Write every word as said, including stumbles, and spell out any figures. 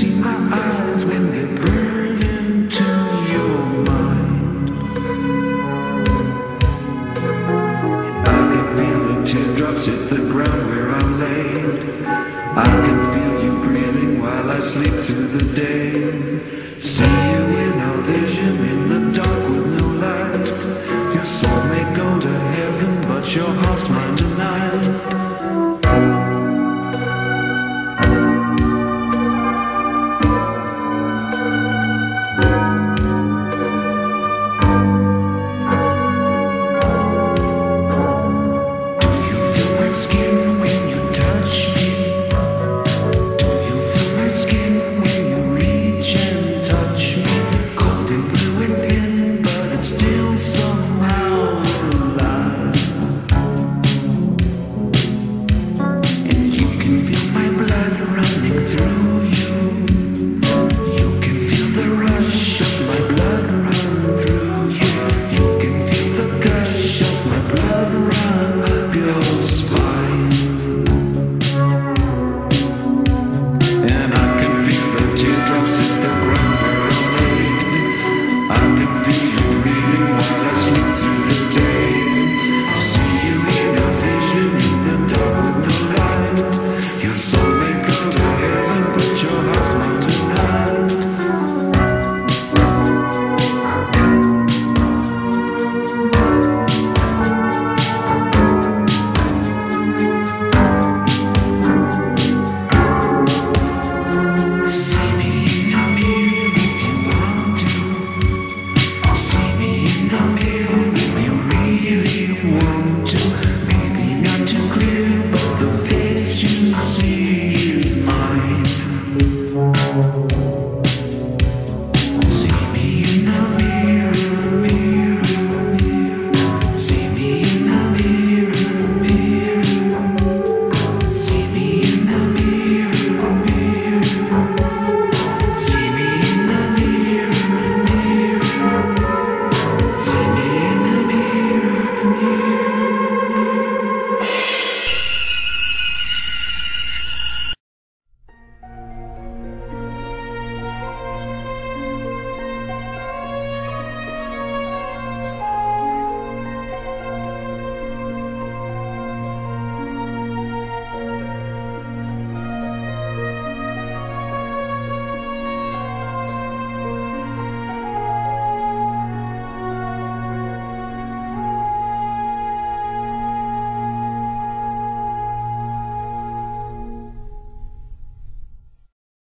see my eyes when they burn into your mind. I can feel the teardrops hit the ground where I'm laid. I can feel you breathing while I sleep through the day. See you in our vision in the dark with no light. Your soul may go to heaven, but your heart's mine tonight. See is mine.